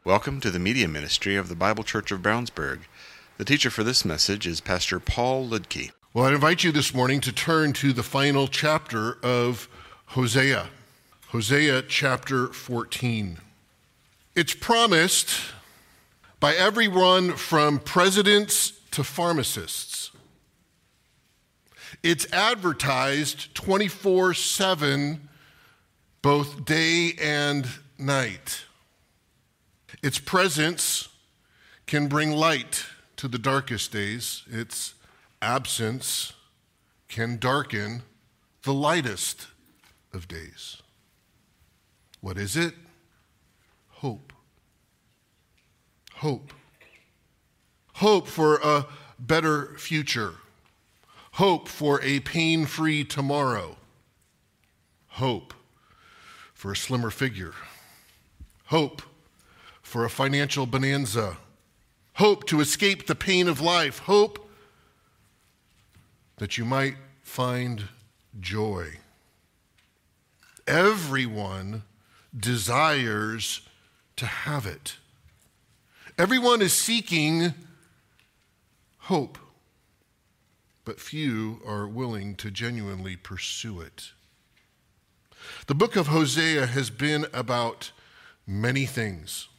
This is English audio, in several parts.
Welcome to the media ministry of the Bible Church of Brownsburg. The teacher for this message is Pastor Paul Ludke. Well, I invite you this morning to turn to the final chapter of Hosea. Hosea chapter 14. It's promised by everyone from presidents to pharmacists. It's advertised 24/7, both day and night. Its presence can bring light to the darkest days. Its absence can darken the lightest of days. What is it? Hope. Hope. Hope for a better future. Hope for a pain-free tomorrow. Hope for a slimmer figure. Hope for a financial bonanza. Hope to escape the pain of life. Hope that you might find joy. Everyone desires to have it. Everyone is seeking hope, but few are willing to genuinely pursue it. The book of Hosea has been about many things.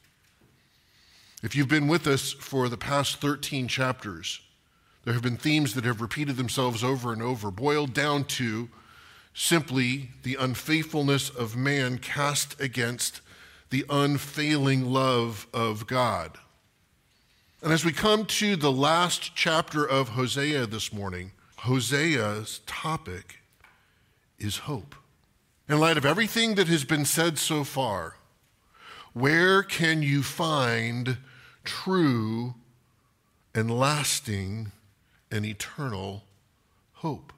If you've been with us for the past 13 chapters, there have been themes that have repeated themselves over and over, boiled down to simply the unfaithfulness of man cast against the unfailing love of God. And as we come to the last chapter of Hosea this morning, Hosea's topic is hope. In light of everything that has been said so far, where can you find true and lasting and eternal hope?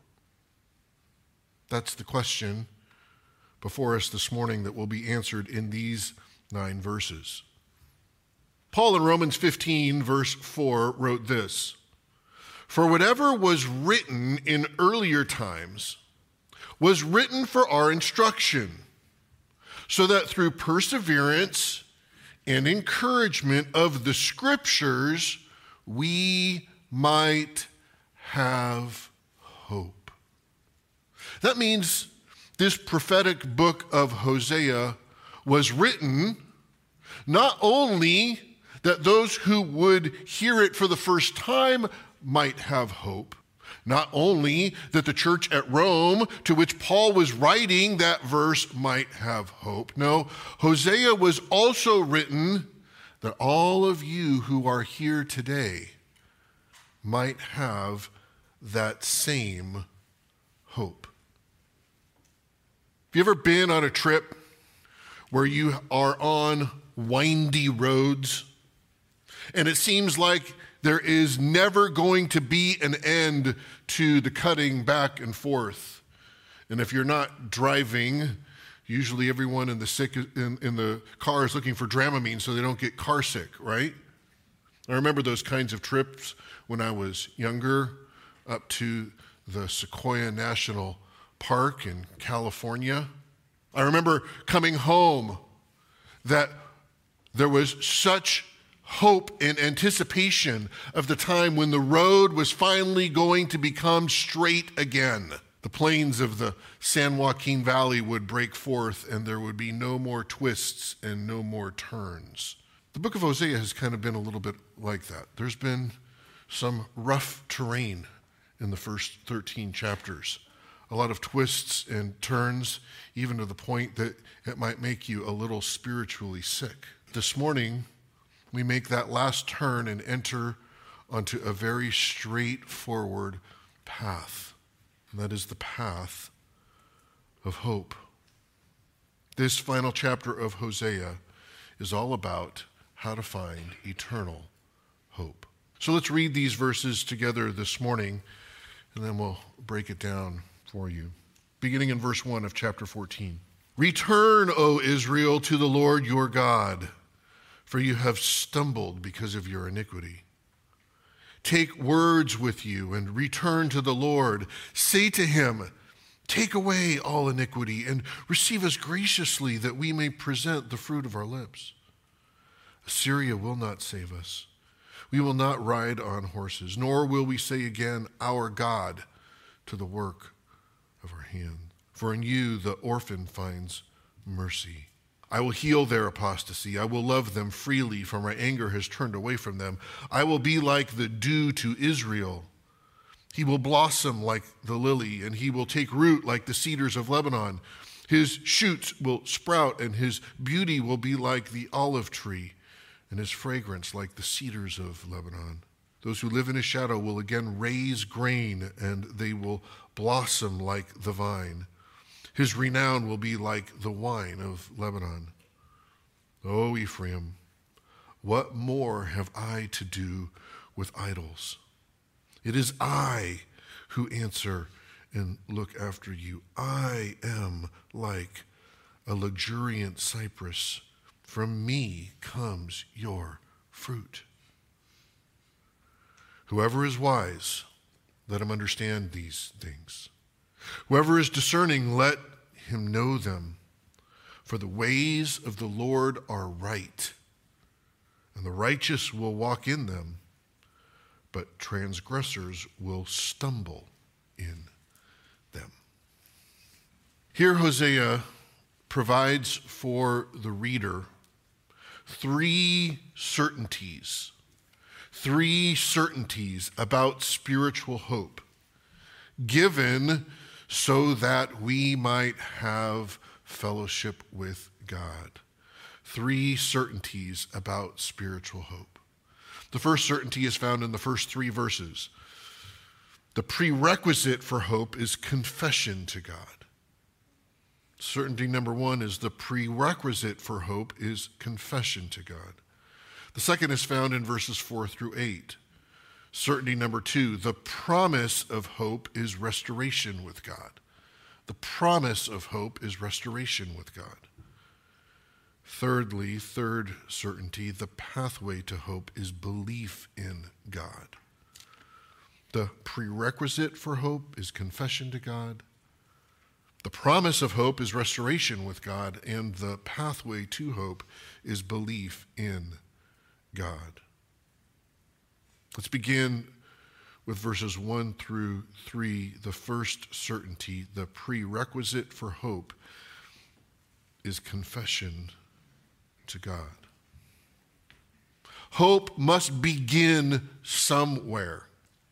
That's the question before us this morning that will be answered in these 9 verses. Paul in Romans 15, verse 4, wrote this: "For whatever was written in earlier times was written for our instruction, so that through perseverance and encouragement of the Scriptures, we might have hope." That means this prophetic book of Hosea was written not only that those who would hear it for the first time might have hope, not only that the church at Rome, to which Paul was writing that verse, might have hope. No, Hosea was also written that all of you who are here today might have that same hope. Have you ever been on a trip where you are on windy roads and it seems like there is never going to be an end to the cutting back and forth? And if you're not driving, usually everyone in the car is looking for Dramamine so they don't get car sick, right? I remember those kinds of trips when I was younger, up to the Sequoia National Park in California. I remember coming home that there was such hope and anticipation of the time when the road was finally going to become straight again. The plains of the San Joaquin Valley would break forth and there would be no more twists and no more turns. The book of Hosea has kind of been a little bit like that. There's been some rough terrain in the first 13 chapters. A lot of twists and turns, even to the point that it might make you a little spiritually sick. This morning, we make that last turn and enter onto a very straightforward path. And that is the path of hope. This final chapter of Hosea is all about how to find eternal hope. So let's read these verses together this morning, and then we'll break it down for you. Beginning in verse 1 of chapter 14. "Return, O Israel, to the Lord your God, for you have stumbled because of your iniquity. Take words with you and return to the Lord. Say to him, take away all iniquity and receive us graciously that we may present the fruit of our lips. Assyria will not save us. We will not ride on horses, nor will we say again, our God, to the work of our hand. For in you the orphan finds mercy. I will heal their apostasy. I will love them freely, for my anger has turned away from them. I will be like the dew to Israel. He will blossom like the lily, and he will take root like the cedars of Lebanon. His shoots will sprout, and his beauty will be like the olive tree, and his fragrance like the cedars of Lebanon. Those who live in his shadow will again raise grain, and they will blossom like the vine. His renown will be like the wine of Lebanon. O Ephraim, what more have I to do with idols? It is I who answer and look after you. I am like a luxuriant cypress. From me comes your fruit. Whoever is wise, let him understand these things. Whoever is discerning, let him know them. For the ways of the Lord are right, and the righteous will walk in them, but transgressors will stumble in them. Here Hosea provides for the reader three certainties about spiritual hope, given so that we might have fellowship with God. Three certainties about spiritual hope. The first certainty is found in the first three verses. The prerequisite for hope is confession to God. Certainty number one is the prerequisite for hope is confession to God. The second is found in verses 4 through 8. Certainty number two, the promise of hope is restoration with God. The promise of hope is restoration with God. Thirdly, third certainty, the pathway to hope is belief in God. The prerequisite for hope is confession to God. The promise of hope is restoration with God, and the pathway to hope is belief in God. Let's begin with verses 1 through 3. The first certainty, the prerequisite for hope, is confession to God. Hope must begin somewhere.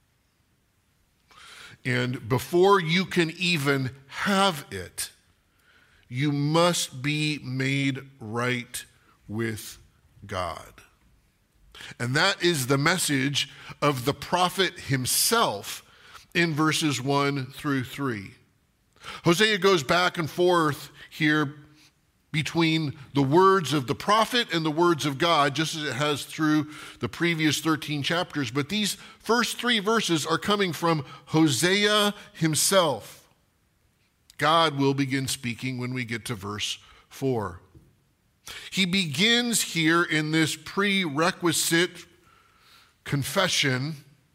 And before you can even have it, you must be made right with God. And that is the message of the prophet himself in verses 1 through 3. Hosea goes back and forth here between the words of the prophet and the words of God, just as it has through the previous 13 chapters. But these first three verses are coming from Hosea himself. God will begin speaking when we get to verse 4. He begins here in this prerequisite confession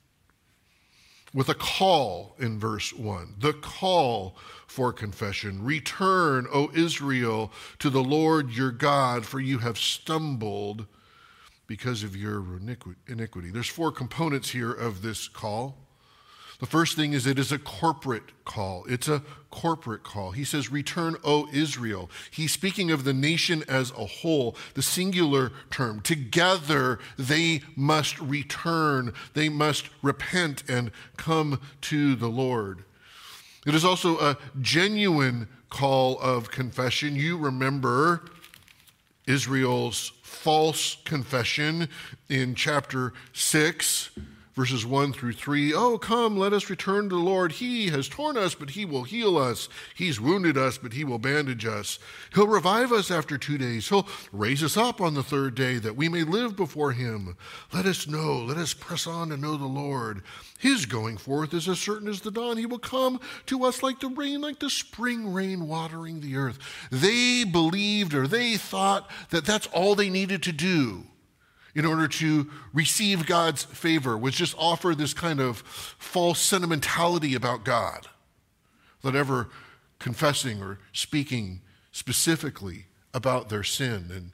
with a call in verse 1. The call for confession. Return, O Israel, to the Lord your God, for you have stumbled because of your iniquity. There's four components here of this call. The first thing is it is a corporate call. It's a corporate call. He says, return, O Israel. He's speaking of the nation as a whole, the singular term. Together they must return. They must repent and come to the Lord. It is also a genuine call of confession. You remember Israel's false confession in chapter 6. Verses 1 through 3, oh, come, let us return to the Lord. He has torn us, but he will heal us. He's wounded us, but he will bandage us. He'll revive us after 2 days. He'll raise us up on the third day that we may live before him. Let us know, let us press on to know the Lord. His going forth is as certain as the dawn. He will come to us like the rain, like the spring rain watering the earth. They believed, or they thought that that's all they needed to do in order to receive God's favor, was just offer this kind of false sentimentality about God, without ever confessing or speaking specifically about their sin. And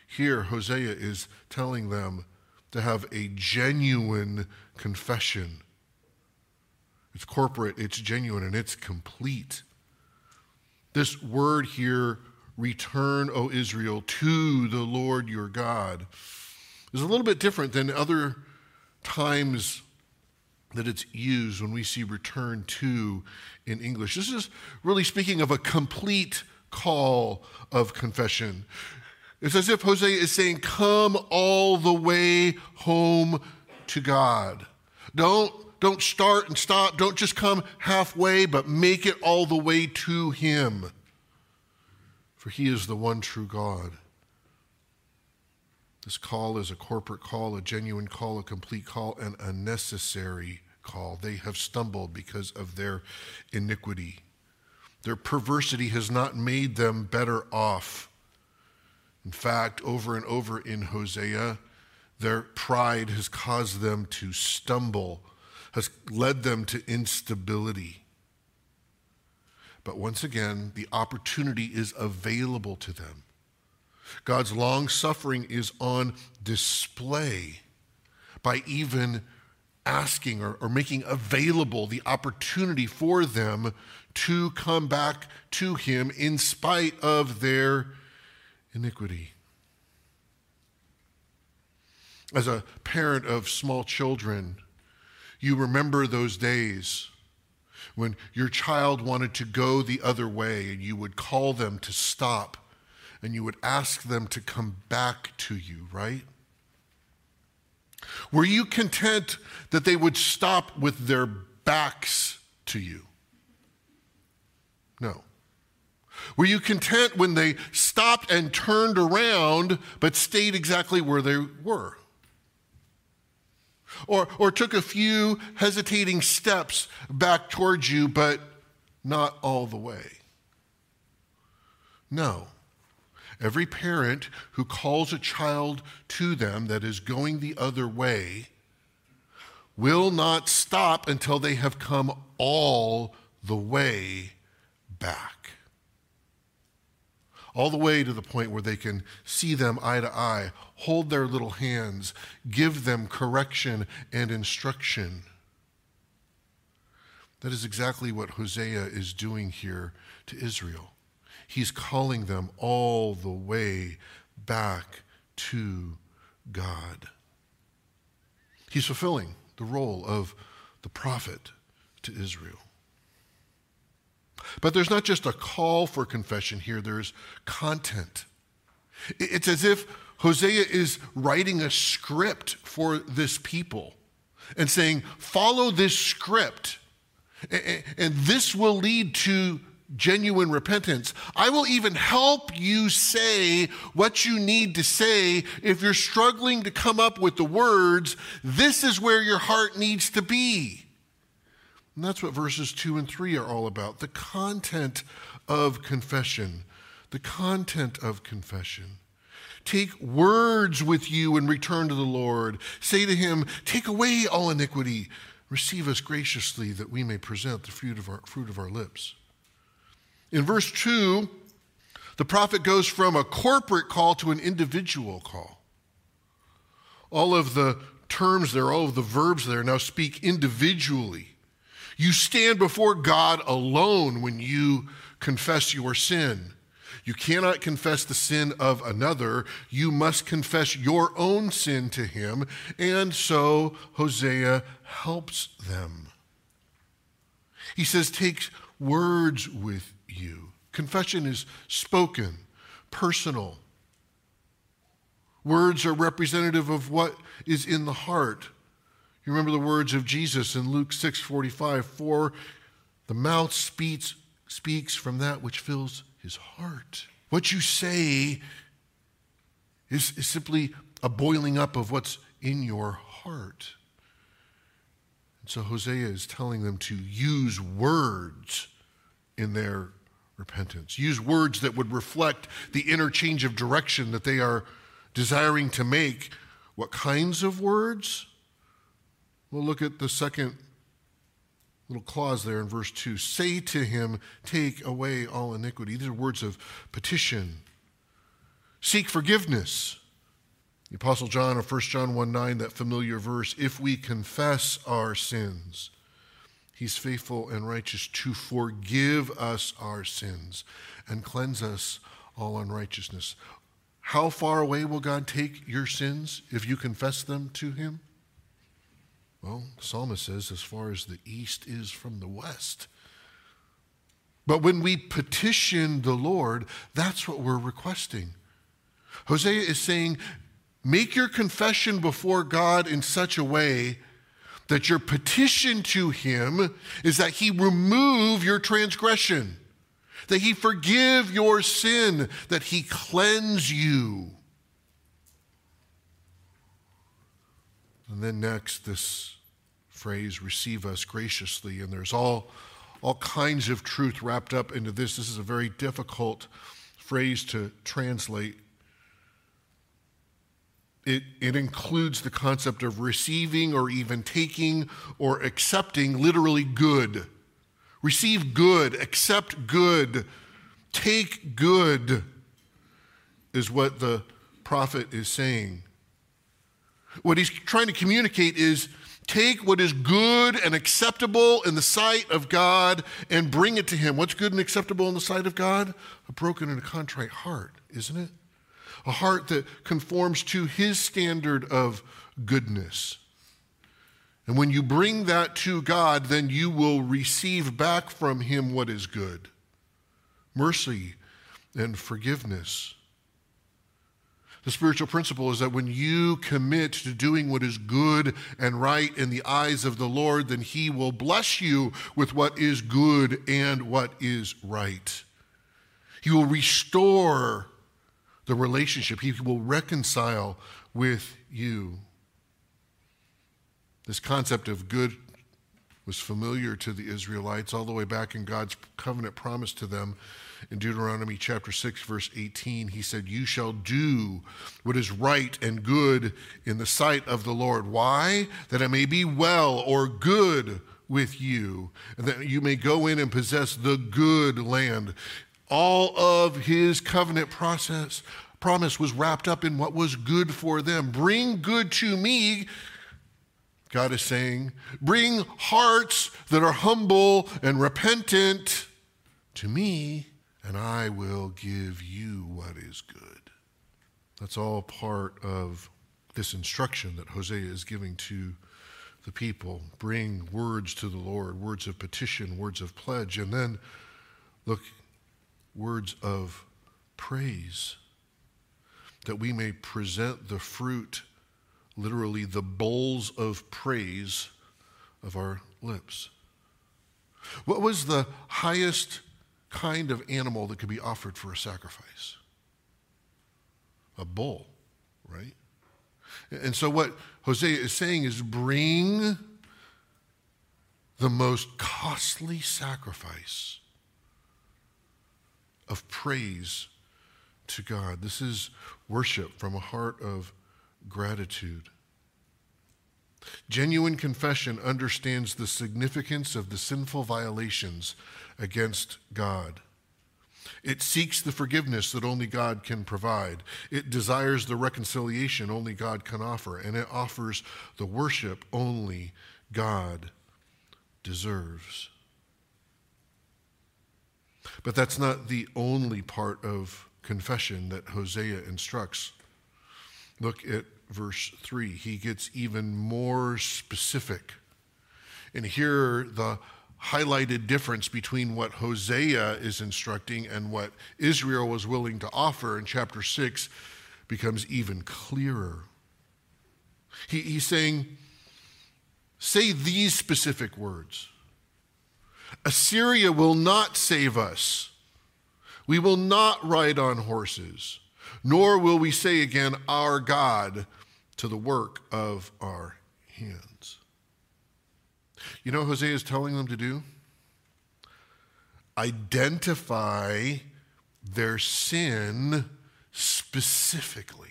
Here, Hosea is telling them to have a genuine confession. It's corporate, it's genuine, and it's complete. This word here, return, O Israel, to the Lord your God, is a little bit different than other times that it's used when we see return to in English. This is really speaking of a complete call of confession. It's as if Hosea is saying, come all the way home to God. Don't start and stop. Don't just come halfway, but make it all the way to him. For he is the one true God. This call is a corporate call, a genuine call, a complete call, and a necessary call. They have stumbled because of their iniquity. Their perversity has not made them better off. In fact, over and over in Hosea, their pride has caused them to stumble, has led them to instability. But once again, the opportunity is available to them. God's long suffering is on display by even asking or making available the opportunity for them to come back to him in spite of their iniquity. As a parent of small children, you remember those days when your child wanted to go the other way and you would call them to stop and you would ask them to come back to you, right? Were you content that they would stop with their backs to you? No. Were you content when they stopped and turned around but stayed exactly where they were? Or took a few hesitating steps back towards you, but not all the way? No. Every parent who calls a child to them that is going the other way will not stop until they have come all the way back. All the way to the point where they can see them eye to eye, hold their little hands, give them correction and instruction. That is exactly what Hosea is doing here to Israel. He's calling them all the way back to God. He's fulfilling the role of the prophet to Israel. But there's not just a call for confession here, there's content. It's as if Hosea is writing a script for this people and saying, follow this script, and this will lead to genuine repentance. I will even help you say what you need to say. If you're struggling to come up with the words, this is where your heart needs to be. And that's what verses 2 and 3 are all about. The content of confession. The content of confession. Take words with you and return to the Lord. Say to him, take away all iniquity. Receive us graciously that we may present the fruit of our lips. In verse 2, the prophet goes from a corporate call to an individual call. All of the terms there, all of the verbs there now speak individually. You stand before God alone when you confess your sin. You cannot confess the sin of another. You must confess your own sin to him. And so Hosea helps them. He says, take words with you. Confession is spoken, personal. Words are representative of what is in the heart. You remember the words of Jesus in Luke 6:45, for the mouth speaks from that which fills his heart. What you say is simply a boiling up of what's in your heart. And so Hosea is telling them to use words in their repentance. Use words that would reflect the interchange of direction that they are desiring to make. What kinds of words? We'll look at the second little clause there in verse 2. Say to him, take away all iniquity. These are words of petition. seek forgiveness. The Apostle John of 1 John 1:9, that familiar verse, if we confess our sins, he's faithful and righteous to forgive us our sins and cleanse us all unrighteousness. How far away will God take your sins if you confess them to him? Well, the psalmist says, as far as the east is from the west. But when we petition the Lord, that's what we're requesting. Hosea is saying, make your confession before God in such a way that your petition to him is that he remove your transgression, that he forgive your sin, that he cleanse you. And then next, this phrase, receive us graciously, and there's all kinds of truth wrapped up into this. This is a very difficult phrase to translate. It includes the concept of receiving or even taking or accepting, literally good. Receive good, accept good, take good is what the prophet is saying. What he's trying to communicate is take what is good and acceptable in the sight of God and bring it to him. What's good and acceptable in the sight of God? A broken and a contrite heart, isn't it? A heart that conforms to his standard of goodness. And when you bring that to God, then you will receive back from him what is good. Mercy and forgiveness. The spiritual principle is that when you commit to doing what is good and right in the eyes of the Lord, then he will bless you with what is good and what is right. He will restore the relationship. He will reconcile with you. This concept of good was familiar to the Israelites all the way back in God's covenant promise to them. In Deuteronomy chapter 6, verse 18, he said, you shall do what is right and good in the sight of the Lord. Why? That it may be well or good with you, and that you may go in and possess the good land. All of his covenant promise was wrapped up in what was good for them. Bring good to me, God is saying. Bring hearts that are humble and repentant to me, and I will give you what is good. That's all part of this instruction that Hosea is giving to the people. Bring words to the Lord, words of petition, words of pledge, and then look, words of praise, that we may present the fruit, literally the bowls of praise of our lips. What was the highest kind of animal that could be offered for a sacrifice? A bull, right? And so what Hosea is saying is bring the most costly sacrifice of praise to God. This is worship from a heart of gratitude. Genuine confession understands the significance of the sinful violations against God. It seeks the forgiveness that only God can provide. It desires the reconciliation only God can offer, and it offers the worship only God deserves. But that's not the only part of confession that Hosea instructs. Look at verse 3. He gets even more specific. And here the highlighted difference between what Hosea is instructing and what Israel was willing to offer in chapter 6 becomes even clearer. He's saying, say these specific words. Assyria will not save us. We will not ride on horses, nor will we say again, our God, to the work of our hands. You know what Hosea is telling them to do? Identify their sin specifically.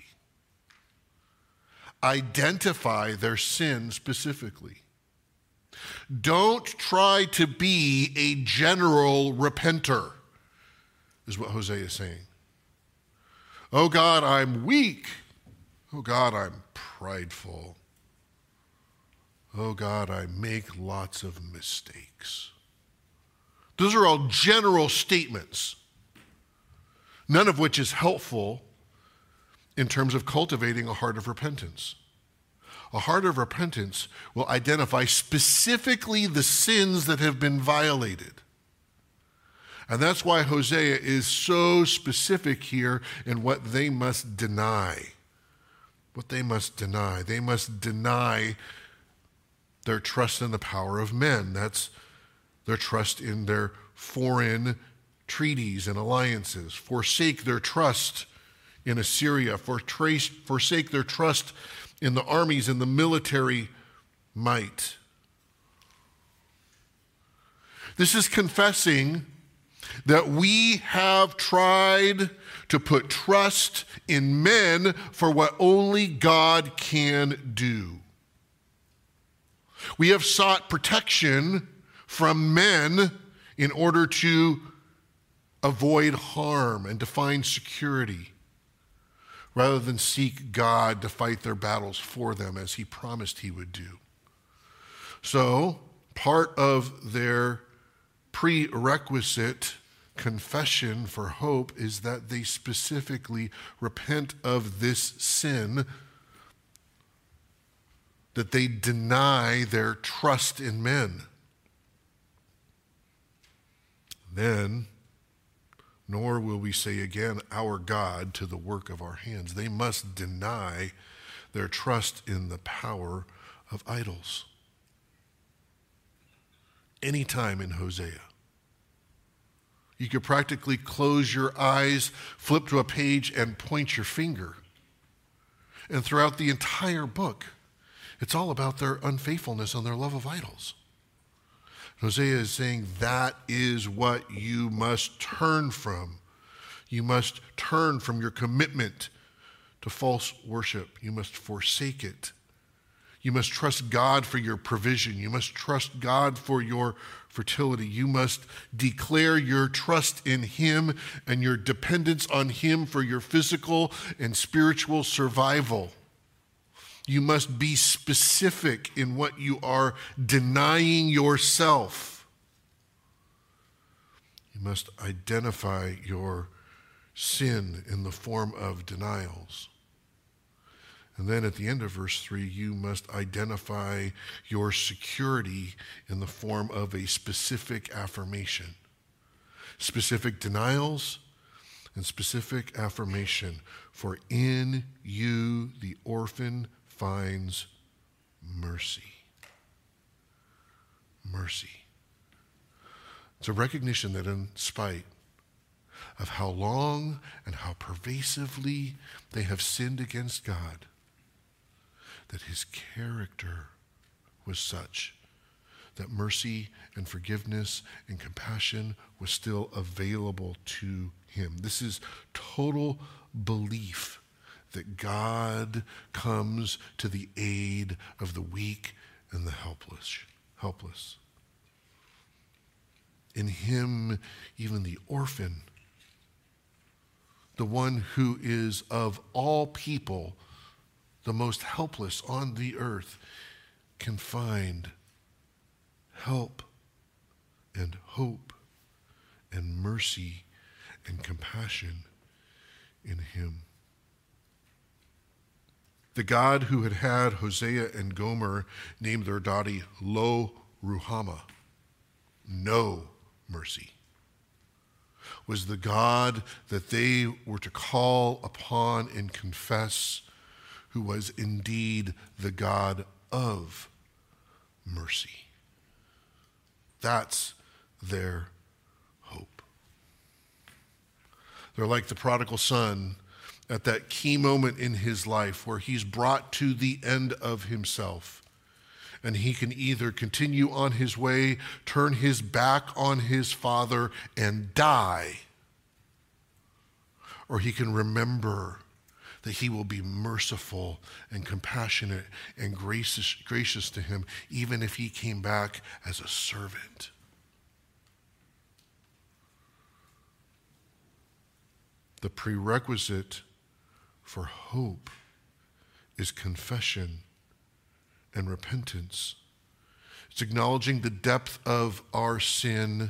Identify their sin specifically. Don't try to be a general repenter, is what Hosea is saying. Oh God, I'm weak. Oh God, I'm prideful. Oh God, I make lots of mistakes. Those are all general statements, none of which is helpful in terms of cultivating a heart of repentance. A heart of repentance will identify specifically the sins that have been violated. And that's why Hosea is so specific here in what they must deny. What they must deny. They must deny their trust in the power of men. That's their trust in their foreign treaties and alliances. Forsake their trust in Assyria. Forsake their trust in the armies and the military might. This is confessing that we have tried to put trust in men for what only God can do. We have sought protection from men in order to avoid harm and to find security, rather than seek God to fight their battles for them as he promised he would do. So, part of their prerequisite confession for hope is that they specifically repent of this sin, that they deny their trust in men. Then, nor will we say again, our God, to the work of our hands. They must deny their trust in the power of idols. Anytime in Hosea, you could practically close your eyes, flip to a page, and point your finger. And throughout the entire book, it's all about their unfaithfulness and their love of idols. Hosea is saying that is what you must turn from. You must turn from your commitment to false worship. You must forsake it. You must trust God for your provision. You must trust God for your fertility. You must declare your trust in him and your dependence on him for your physical and spiritual survival. You must be specific in what you are denying yourself. You must identify your sin in the form of denials. And then at the end of verse 3, you must identify your security in the form of a specific affirmation. Specific denials and specific affirmation. For in you the orphan finds mercy. Mercy. It's a recognition that in spite of how long and how pervasively they have sinned against God, that his character was such that mercy and forgiveness and compassion was still available to him. This is total belief that God comes to the aid of the weak and the helpless. In him, even the orphan, the one who is of all people the most helpless on the earth, can find help and hope and mercy and compassion in him. The God who had had Hosea and Gomer name their daughter Lo Ruhamah, no mercy, was the God that they were to call upon and confess, who was indeed the God of mercy. That's their hope. They're like the prodigal son at that key moment in his life where he's brought to the end of himself. And he can either continue on his way, turn his back on his father, and die, or he can remember that he will be merciful and compassionate and gracious to him, even if he came back as a servant. The prerequisite for hope is confession and repentance. It's acknowledging the depth of our sin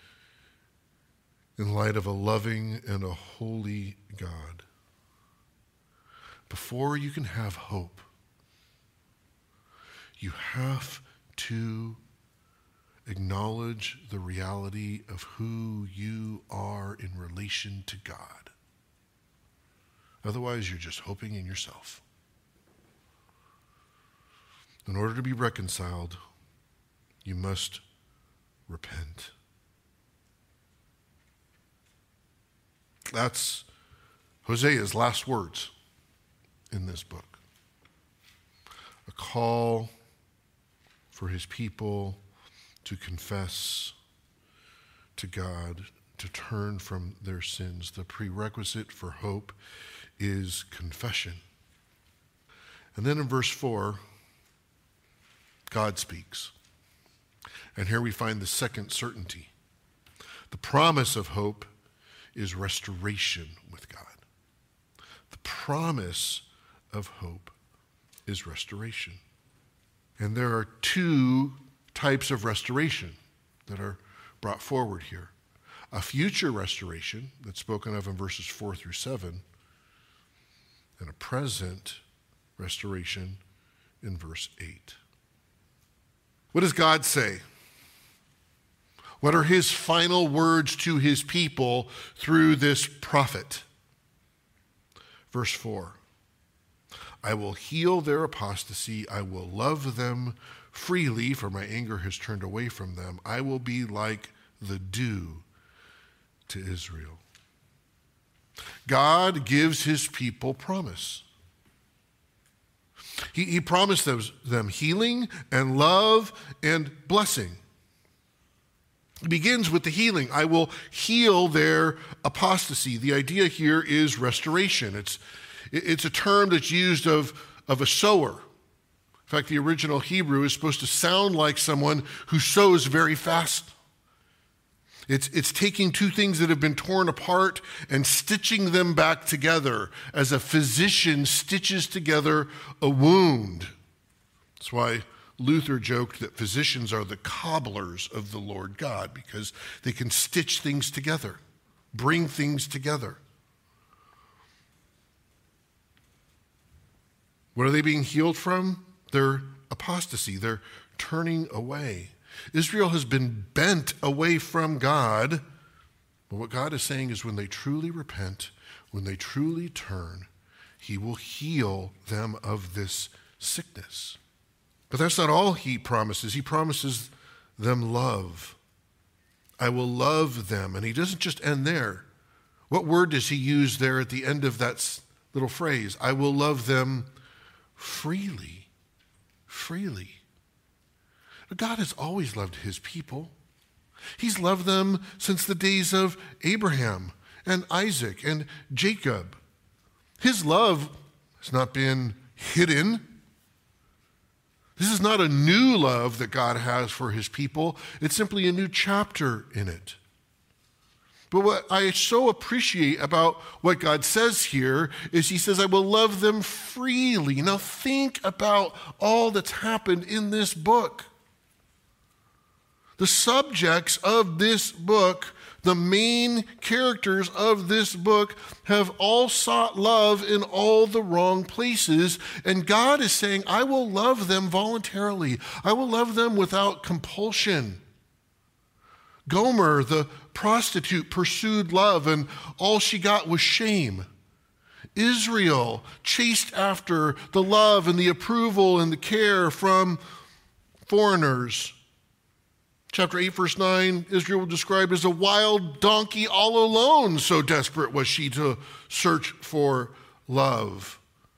in light of a loving and a holy God. Before you can have hope, you have to acknowledge the reality of who you are in relation to God. Otherwise, you're just hoping in yourself. In order to be reconciled, you must repent. That's Hosea's last words in this book. A call for his people to confess to God, to turn from their sins. The prerequisite for hope is confession. And then in verse 4, God speaks. And here we find the second certainty. The promise of hope is restoration with God. The promise of hope is restoration. And there are two types of restoration that are brought forward here. A future restoration that's spoken of in verses 4 through 7, and a present restoration in verse 8. What does God say? What are his final words to his people through this prophet? Verse 4, I will heal their apostasy. I will love them freely, for my anger has turned away from them. I will be like the dew to Israel. God gives his people promise. He promised them healing and love and blessing. It begins with the healing. I will heal their apostasy. The idea here is restoration. It's a term that's used of a sower. In fact, the original Hebrew is supposed to sound like someone who sows very fast. It's taking two things that have been torn apart and stitching them back together as a physician stitches together a wound. That's why Luther joked that physicians are the cobblers of the Lord God, because they can stitch things together, bring things together. What are they being healed from? Their apostasy, their turning away. Israel has been bent away from God, but what God is saying is when they truly repent, when they truly turn, he will heal them of this sickness. But that's not all he promises. He promises them love. I will love them. And he doesn't just end there. What word does he use there at the end of that little phrase? I will love them freely. Freely. God has always loved his people. He's loved them since the days of Abraham and Isaac and Jacob. His love has not been hidden. This is not a new love that God has for his people. It's simply a new chapter in it. But what I so appreciate about what God says here is he says, I will love them freely. Now think about all that's happened in this book. The subjects of this book, the main characters of this book, have all sought love in all the wrong places. And God is saying, I will love them voluntarily. I will love them without compulsion. Gomer, the prostitute, pursued love, and all she got was shame. Israel chased after the love and the approval and the care from foreigners. Chapter 8, verse 9, Israel was described as a wild donkey all alone, so desperate was she to search for love.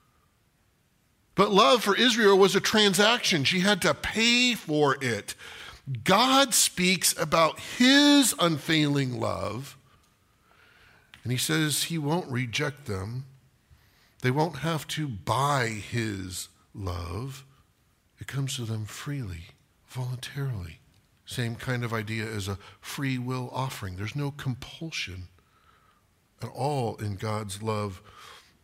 But love for Israel was a transaction. She had to pay for it. God speaks about his unfailing love, and he says he won't reject them. They won't have to buy his love. It comes to them freely, voluntarily. Same kind of idea as a free will offering. There's no compulsion at all in God's love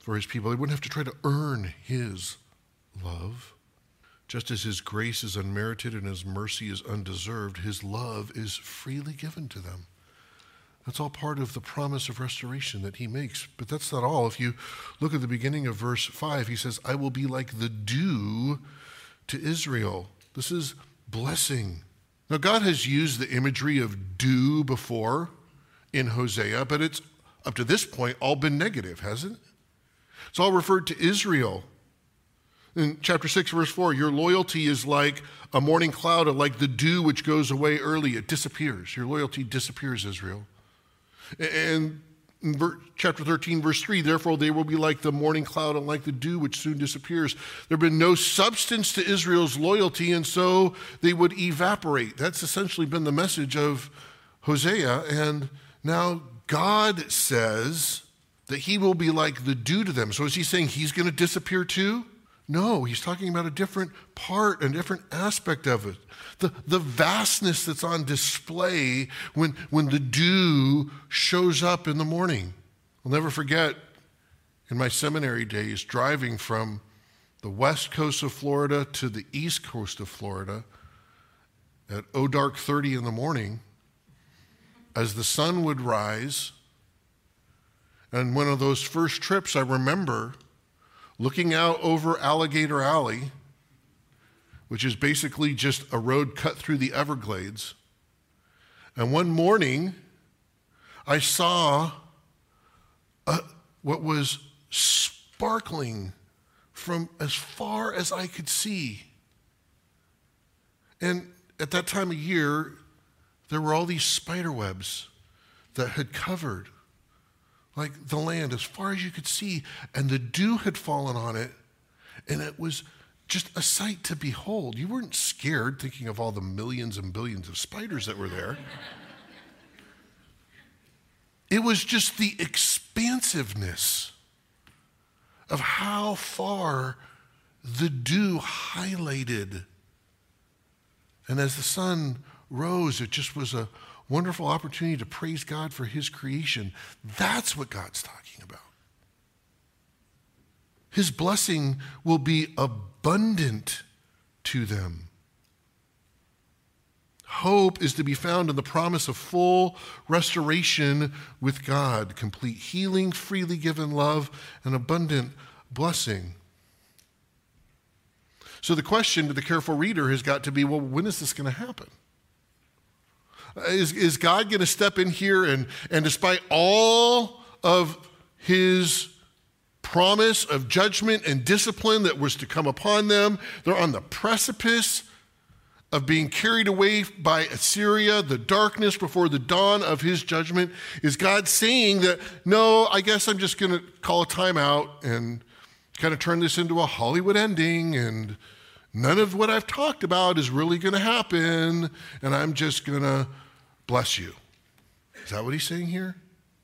for his people. They wouldn't have to try to earn his love. Just as his grace is unmerited and his mercy is undeserved, his love is freely given to them. That's all part of the promise of restoration that he makes. But that's not all. If you look at the beginning of verse 5, he says, I will be like the dew to Israel. This is blessing. Now, God has used the imagery of dew before in Hosea, but it's up to this point all been negative, hasn't it? It's all referred to Israel. In chapter 6, verse 4, your loyalty is like a morning cloud, or like the dew which goes away early. It disappears. Your loyalty disappears, Israel. And in chapter 13, verse 3, therefore they will be like the morning cloud and like the dew which soon disappears. There have been no substance to Israel's loyalty, and so they would evaporate. That's essentially been the message of Hosea. And now God says that he will be like the dew to them. So is he saying he's going to disappear too? No, he's talking about a different part, a different aspect of it. The vastness that's on display when the dew shows up in the morning. I'll never forget in my seminary days driving from the west coast of Florida to the east coast of Florida at dark 30 in the morning as the sun would rise. And one of those first trips I remember looking out over Alligator Alley, which is basically just a road cut through the Everglades. And one morning, I saw what was sparkling from as far as I could see. And at that time of year, there were all these spider webs that had covered like the land as far as you could see, and the dew had fallen on it, and it was just a sight to behold. You weren't scared thinking of all the millions and billions of spiders that were there. It was just the expansiveness of how far the dew highlighted. And as the sun rose, it just was a wonderful opportunity to praise God for his creation. That's what God's talking about. His blessing will be abundant to them. Hope is to be found in the promise of full restoration with God, complete healing, freely given love, and abundant blessing. So the question to the careful reader has got to be, well, when is this going to happen? Is God going to step in here and despite all of his promise of judgment and discipline that was to come upon them, they're on the precipice of being carried away by Assyria, the darkness before the dawn of his judgment? Is God saying that, no, I guess I'm just going to call a timeout and kind of turn this into a Hollywood ending, and none of what I've talked about is really going to happen, and I'm just going to bless you? Is that what he's saying here?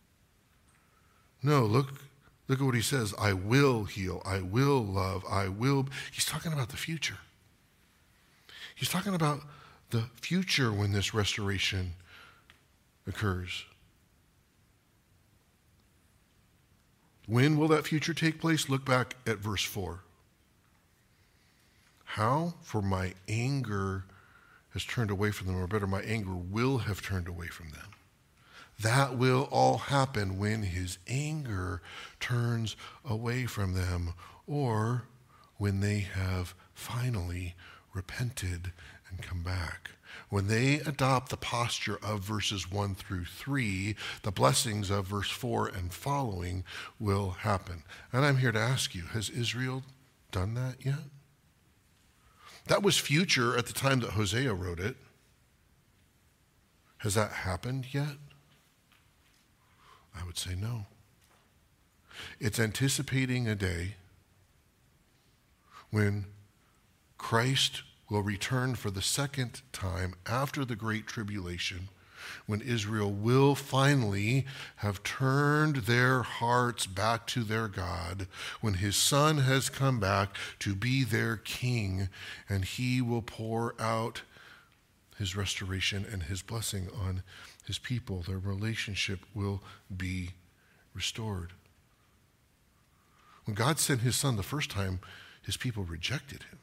No, look at what he says. I will heal, I will love, I will. He's talking about the future. He's talking about the future when this restoration occurs. When will that future take place? Look back at verse 4. How? For my anger has turned away from them, or better, my anger will have turned away from them. That will all happen when his anger turns away from them, or when they have finally repented and come back. When they adopt the posture of verses 1 through 3, the blessings of verse 4 and following will happen. And I'm here to ask you, has Israel done that yet? That was future at the time that Hosea wrote it. Has that happened yet? I would say no. It's anticipating a day when Christ will return for the second time after the Great Tribulation, when Israel will finally have turned their hearts back to their God, when his Son has come back to be their King, and he will pour out his restoration and his blessing on his people. Their relationship will be restored. When God sent his son the first time, his people rejected him.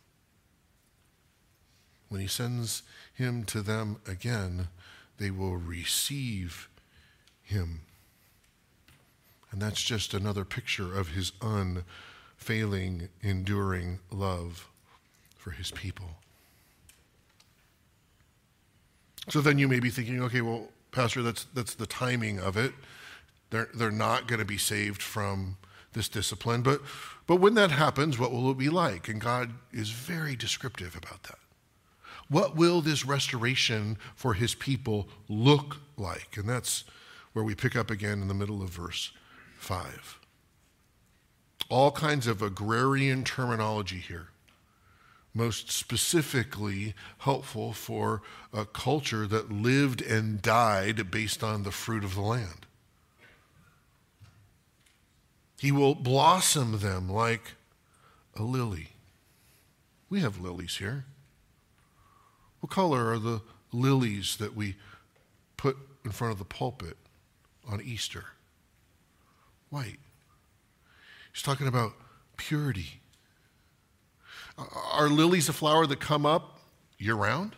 When he sends him to them again, they will receive him. And that's just another picture of his unfailing, enduring love for his people. So then you may be thinking, okay, well, Pastor, that's the timing of it. They're not going to be saved from this discipline. But when that happens, what will it be like? And God is very descriptive about that. What will this restoration for his people look like? And that's where we pick up again in the middle of verse 5. All kinds of agrarian terminology here, most specifically helpful for a culture that lived and died based on the fruit of the land. He will blossom them like a lily. We have lilies here. What color are the lilies that we put in front of the pulpit on Easter? White. He's talking about purity. Are lilies a flower that come up year-round?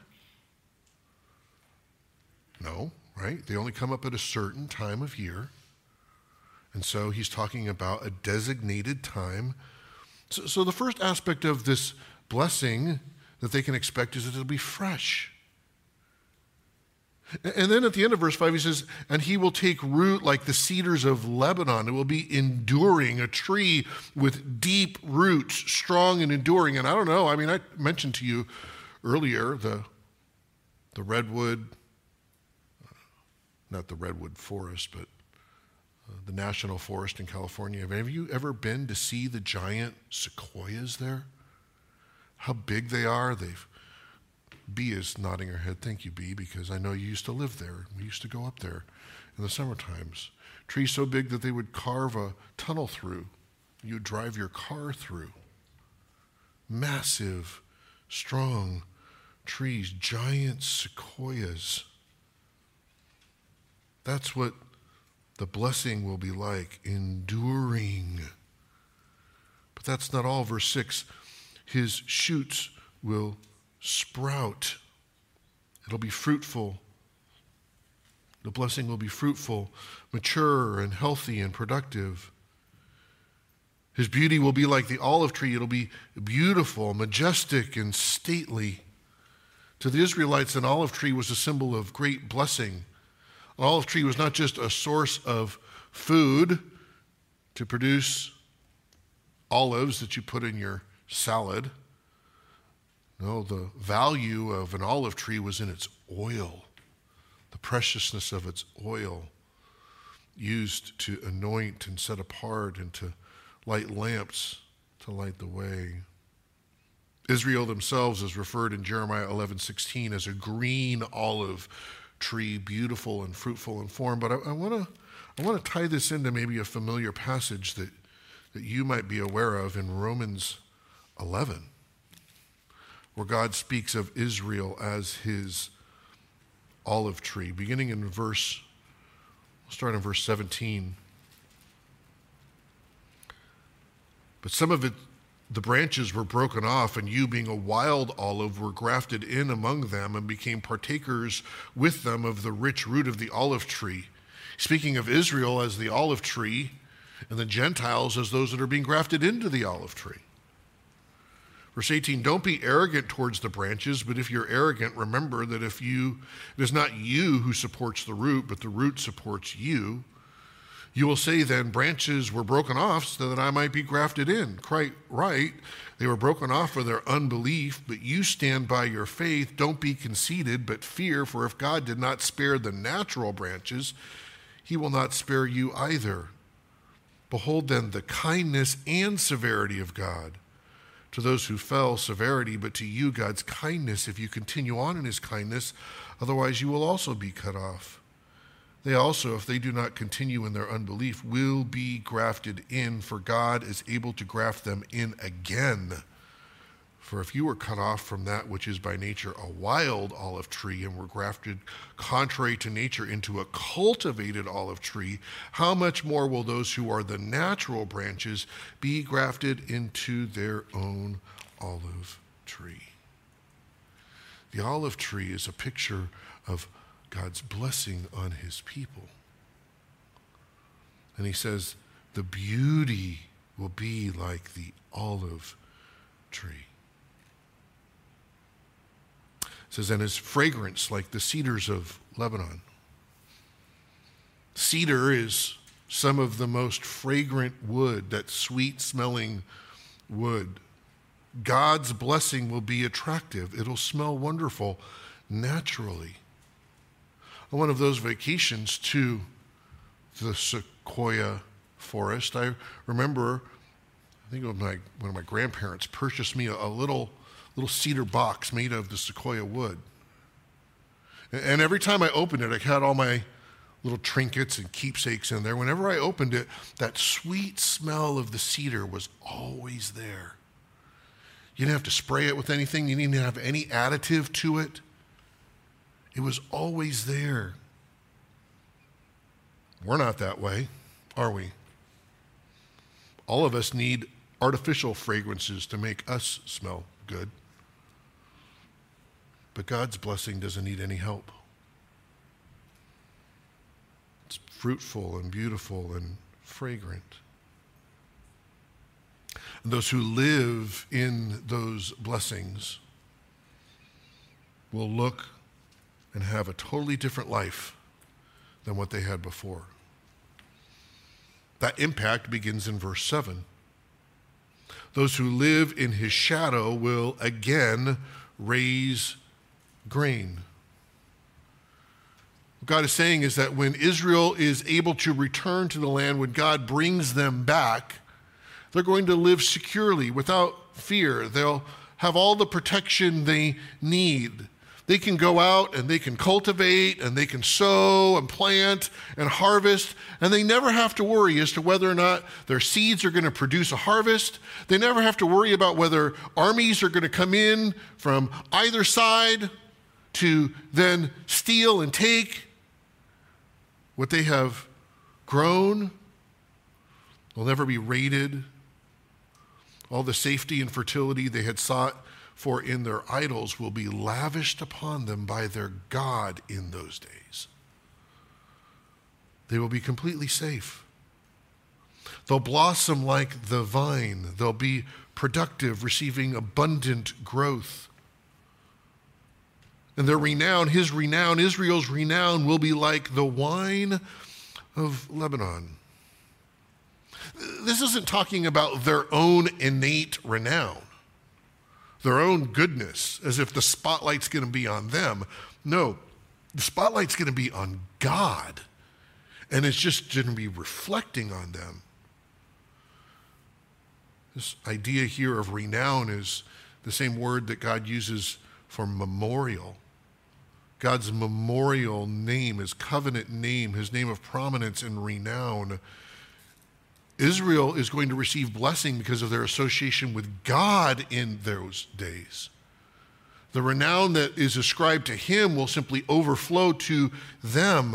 No, right? They only come up at a certain time of year. And so he's talking about a designated time. So the first aspect of this blessing that they can expect is that it'll be fresh. And then at the end of verse 5, he says, and he will take root like the cedars of Lebanon. It will be enduring, a tree with deep roots, strong and enduring. And I don't know, I mentioned to you earlier the redwood, not the redwood forest, but the national forest in California. Have you ever been to see the giant sequoias there? How big they are? B is nodding her head. Thank you, B, because I know you used to live there. We used to go up there in the summer times. Trees so big that they would carve a tunnel through. You would drive your car through. Massive, strong trees, giant sequoias. That's what the blessing will be like, enduring. But that's not all. Verse 6, his shoots will sprout. It'll be fruitful. The blessing will be fruitful, mature and healthy and productive. His beauty will be like the olive tree. It'll be beautiful, majestic, and stately. To the Israelites, an olive tree was a symbol of great blessing. An olive tree was not just a source of food to produce olives that you put in your salad. No, the value of an olive tree was in its oil, the preciousness of its oil, used to anoint and set apart and to light lamps to light the way. Israel themselves is referred in Jeremiah 11:16 as a green olive tree, beautiful and fruitful in form. But I want to tie this into maybe a familiar passage that you might be aware of in Romans 11, where God speaks of Israel as his olive tree. Beginning in we'll start in verse 17. But some of the branches were broken off, and you, being a wild olive, were grafted in among them and became partakers with them of the rich root of the olive tree. Speaking of Israel as the olive tree, and the Gentiles as those that are being grafted into the olive tree. Verse 18, don't be arrogant towards the branches, but if you're arrogant, remember that it is not you who supports the root, but the root supports you. You will say then, branches were broken off so that I might be grafted in. Quite right. They were broken off for their unbelief, but you stand by your faith. Don't be conceited, but fear, for if God did not spare the natural branches, he will not spare you either. Behold then the kindness and severity of God. To those who fell, severity, but to you, God's kindness, if you continue on in his kindness, otherwise you will also be cut off. They also, if they do not continue in their unbelief, will be grafted in, for God is able to graft them in again For if you were cut off from that which is by nature a wild olive tree and were grafted contrary to nature into a cultivated olive tree, how much more will those who are the natural branches be grafted into their own olive tree? The olive tree is a picture of God's blessing on his people. And he says, the beauty will be like the olive tree. It says, and his fragrance like the cedars of Lebanon. Cedar is some of the most fragrant wood, that sweet-smelling wood. God's blessing will be attractive. It'll smell wonderful naturally. On one of those vacations to the sequoia forest, I remember, I think it was one of my grandparents purchased me a little cedar box made of the sequoia wood. And every time I opened it, I had all my little trinkets and keepsakes in there. Whenever I opened it, that sweet smell of the cedar was always there. You didn't have to spray it with anything. You didn't have any additive to it. It was always there. We're not that way, are we? All of us need artificial fragrances to make us smell good. But God's blessing doesn't need any help. It's fruitful and beautiful and fragrant. And those who live in those blessings will look and have a totally different life than what they had before. That impact begins in verse 7. Those who live in his shadow will again raise grain. What God is saying is that when Israel is able to return to the land, when God brings them back, they're going to live securely without fear. They'll have all the protection they need. They can go out and they can cultivate and they can sow and plant and harvest, and they never have to worry as to whether or not their seeds are going to produce a harvest. They never have to worry about whether armies are going to come in from either side to then steal and take what they have grown. They'll never be raided. All the safety and fertility they had sought for in their idols will be lavished upon them by their God in those days. They will be completely safe. They'll blossom like the vine. They'll be productive, receiving abundant growth. And their renown, his renown, Israel's renown will be like the wine of Lebanon. This isn't talking about their own innate renown, their own goodness, as if the spotlight's going to be on them. No, the spotlight's going to be on God, and it's just going to be reflecting on them. This idea here of renown is the same word that God uses for memorial. God's memorial name, his covenant name, his name of prominence and renown. Israel is going to receive blessing because of their association with God in those days. The renown that is ascribed to him will simply overflow to them.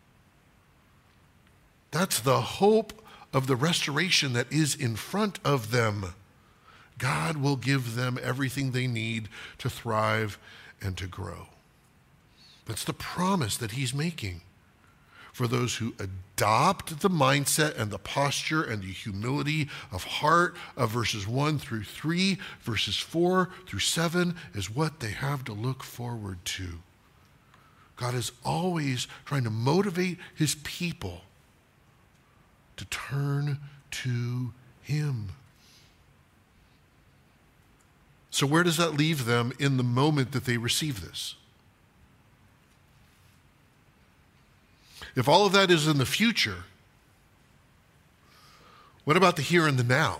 That's the hope of the restoration that is in front of them. God will give them everything they need to thrive and to grow. That's the promise that he's making for those who adopt the mindset and the posture and the humility of heart of verses 1 through 3, verses 4 through 7 is what they have to look forward to. God is always trying to motivate his people to turn to him. So where does that leave them in the moment that they receive this? If all of that is in the future, what about the here and the now?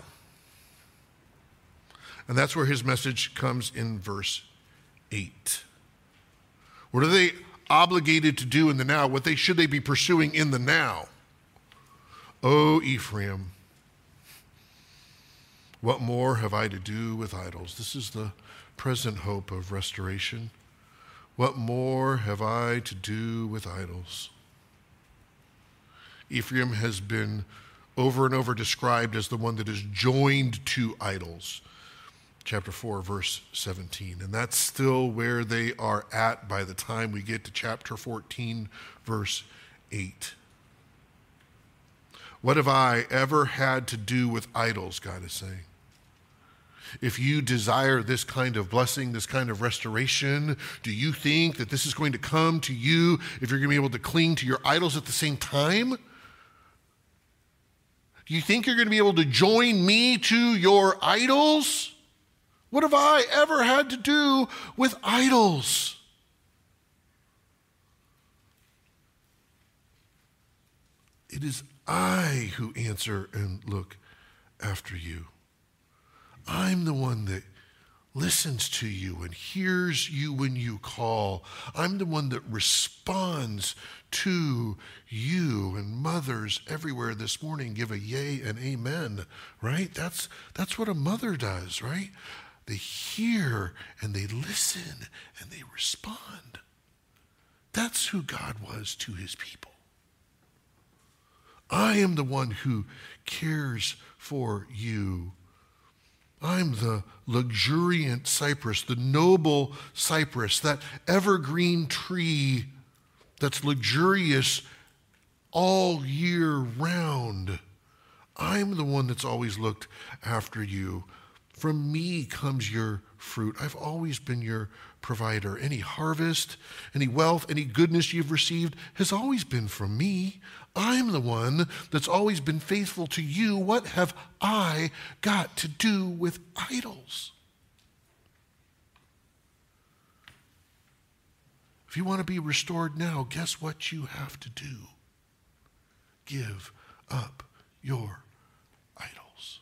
And that's where his message comes in verse 8. What are they obligated to do in the now? What should they be pursuing in the now? O Ephraim, What more have I to do with idols? This is the present hope of restoration. What more have I to do with idols? Ephraim has been over and over described as the one that is joined to idols. Chapter 4, verse 17. And that's still where they are at by the time we get to chapter 14, verse 8. What have I ever had to do with idols, God is saying. If you desire this kind of blessing, this kind of restoration, do you think that this is going to come to you if you're going to be able to cling to your idols at the same time? Do you think you're going to be able to join me to your idols? What have I ever had to do with idols? It is I who answer and look after you. I'm the one that listens to you and hears you when you call. I'm the one that responds to you. And mothers everywhere this morning give a yay and amen, right? That's what a mother does, right? They hear and they listen and they respond. That's who God was to his people. I am the one who cares for you. I'm the luxuriant cypress, the noble cypress, that evergreen tree that's luxurious all year round. I'm the one that's always looked after you. From me comes your fruit. I've always been your provider. Any harvest, any wealth, any goodness you've received has always been from me. I'm the one that's always been faithful to you. What have I got to do with idols? If you want to be restored now, guess what you have to do? Give up your idols.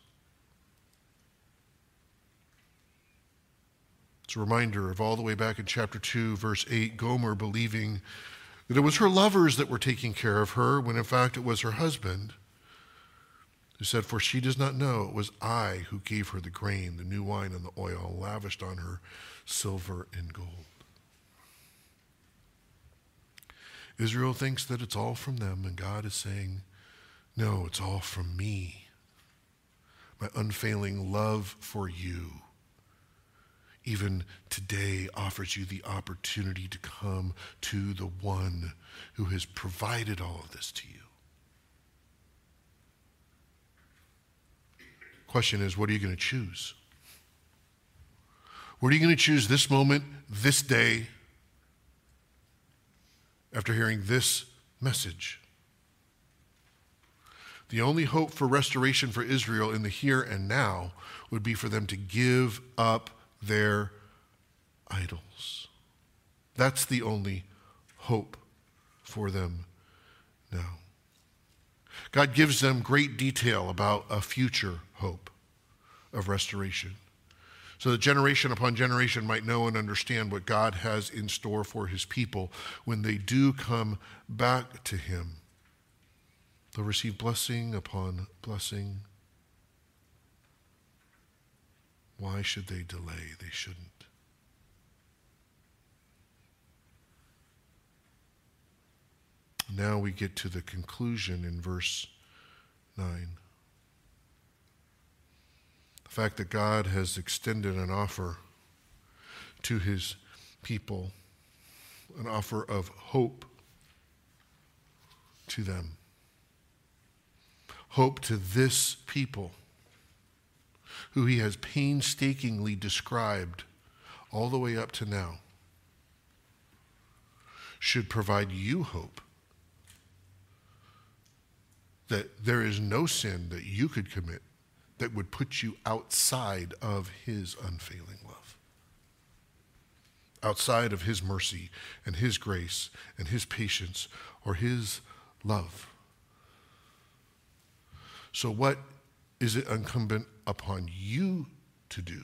It's a reminder of all the way back in chapter 2, verse 8, Gomer believing that it was her lovers that were taking care of her, when in fact it was her husband, who said, "For she does not know it was I who gave her the grain, the new wine, and the oil, lavished on her silver and gold." Israel thinks that it's all from them, and God is saying, no, it's all from me. My unfailing love for you even today offers you the opportunity to come to the one who has provided all of this to you. Question is, what are you going to choose? What are you going to choose this moment, this day, after hearing this message? The only hope for restoration for Israel in the here and now would be for them to give up their idols. That's the only hope for them now. God gives them great detail about a future hope of restoration, so that generation upon generation might know and understand what God has in store for his people when they do come back to him. They'll receive blessing upon blessing. Why should they delay? They shouldn't. Now we get to the conclusion in verse 9. The fact that God has extended an offer to his people, an offer of hope to them. Hope to this people who he has painstakingly described all the way up to now, should provide you hope that there is no sin that you could commit that would put you outside of his unfailing love, outside of his mercy and his grace and his patience or his love. So what is it incumbent upon you to do?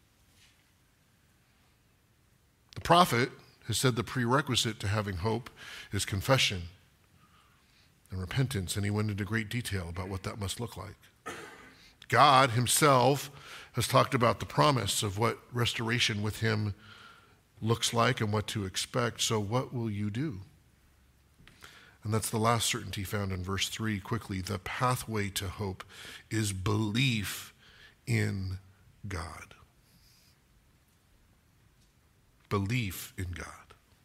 The prophet has said the prerequisite to having hope is confession and repentance, and he went into great detail about what that must look like. God himself has talked about the promise of what restoration with him looks like and what to expect. So what will you do? And that's the last certainty found in verse 3. Quickly, the pathway to hope is belief in God. Belief in God.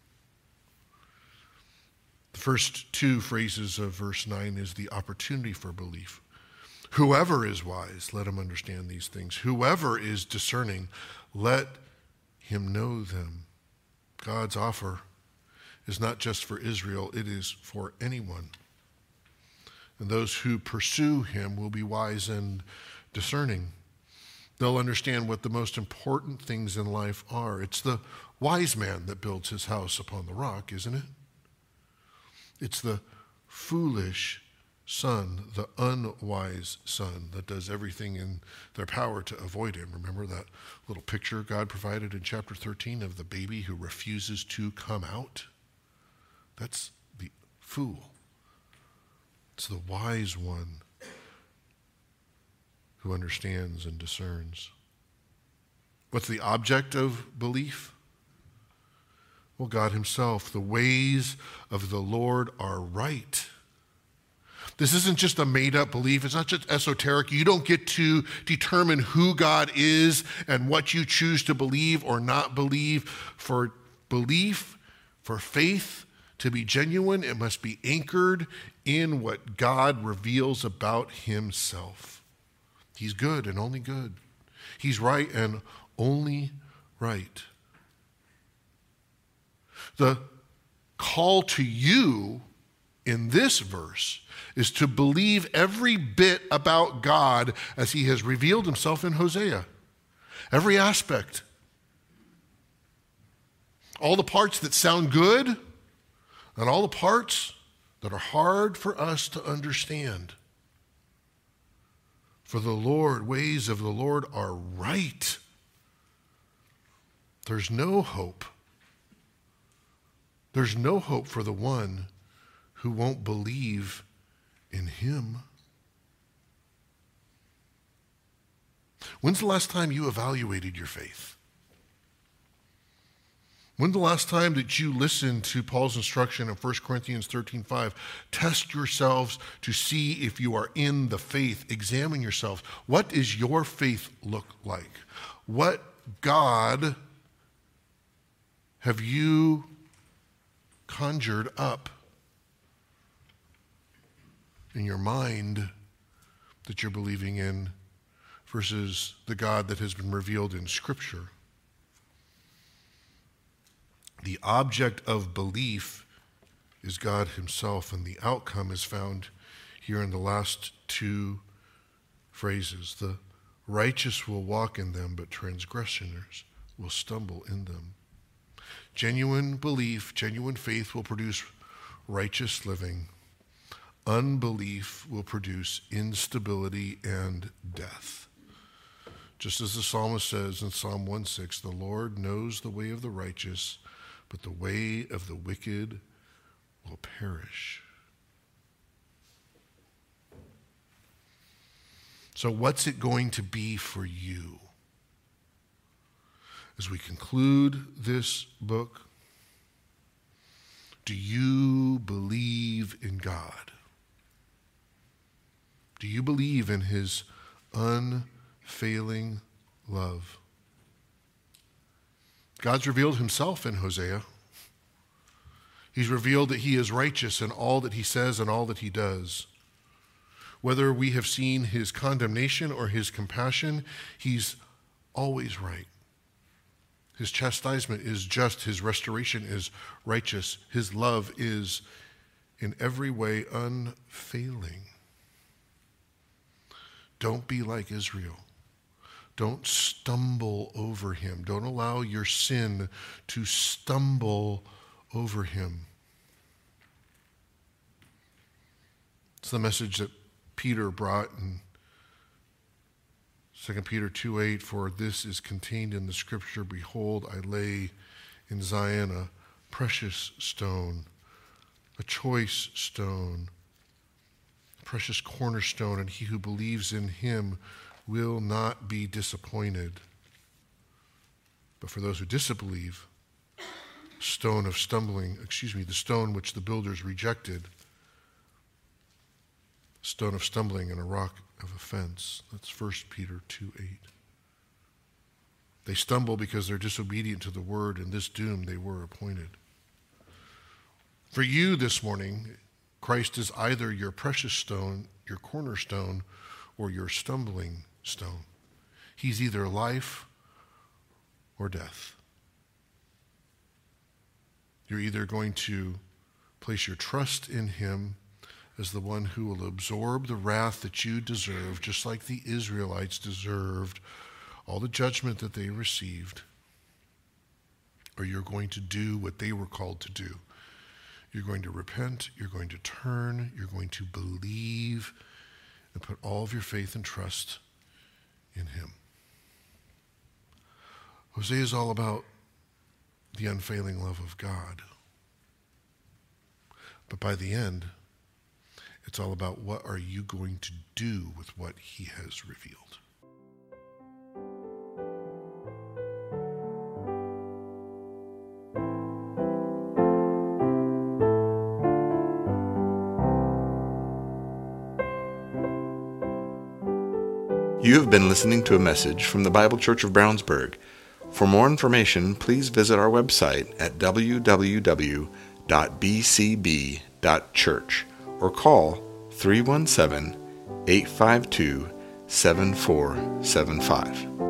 The first two phrases of verse 9 is the opportunity for belief. Whoever is wise, let him understand these things. Whoever is discerning, let him know them. God's offer is not just for Israel, it is for anyone. And those who pursue him will be wise and discerning. They'll understand what the most important things in life are. It's the wise man that builds his house upon the rock, isn't it? It's the foolish son, the unwise son, that does everything in their power to avoid him. Remember that little picture God provided in chapter 13 of the baby who refuses to come out? That's the fool. It's the wise one who understands and discerns. What's the object of belief? Well, God himself. The ways of the Lord are right. This isn't just a made-up belief. It's not just esoteric. You don't get to determine who God is and what you choose to believe or not believe. For belief, for faith to be genuine, it must be anchored in what God reveals about himself. He's good and only good. He's right and only right. The call to you in this verse is to believe every bit about God as he has revealed himself in Hosea. Every aspect. All the parts that sound good and all the parts that are hard for us to understand. For the ways of the Lord are right. There's no hope. There's no hope for the one who won't believe in him. When's the last time you evaluated your faith? When's the last time that you listened to Paul's instruction in 1 Corinthians 13:5? Test yourselves to see if you are in the faith. Examine yourselves. What does your faith look like? What God have you conjured up in your mind that you're believing in versus the God that has been revealed in Scripture? The object of belief is God himself, and the outcome is found here in the last two phrases. The righteous will walk in them, but transgressors will stumble in them. Genuine belief, genuine faith will produce righteous living. Unbelief will produce instability and death. Just as the psalmist says in Psalm 1:6, the Lord knows the way of the righteous, but the way of the wicked will perish. So what's it going to be for you? As we conclude this book, do you believe in God? Do you believe in his unfailing love? God's revealed himself in Hosea. He's revealed that he is righteous in all that he says and all that he does. Whether we have seen his condemnation or his compassion, he's always right. His chastisement is just. His restoration is righteous. His love is in every way unfailing. Don't be like Israel. Don't stumble over him. Don't allow your sin to stumble over him. It's the message that Peter brought in 2 Peter 2:8, for this is contained in the scripture, behold, I lay in Zion a precious stone, a choice stone, a precious cornerstone, and he who believes in him will not be disappointed. But for those who disbelieve, the stone which the builders rejected, stone of stumbling and a rock of offense. That's 1 Peter 2:8. They stumble because they're disobedient to the word, and this doom they were appointed. For you this morning, Christ is either your precious stone, your cornerstone, or your stumbling stone. He's either life or death. You're either going to place your trust in him as the one who will absorb the wrath that you deserve, just like the Israelites deserved all the judgment that they received, or you're going to do what they were called to do. You're going to repent, you're going to turn, you're going to believe, and put all of your faith and trust in him. Hosea is all about the unfailing love of God. But by the end, it's all about what are you going to do with what he has revealed. You have been listening to a message from the Bible Church of Brownsburg. For more information, please visit our website at www.bcb.church or call 317-852-7475.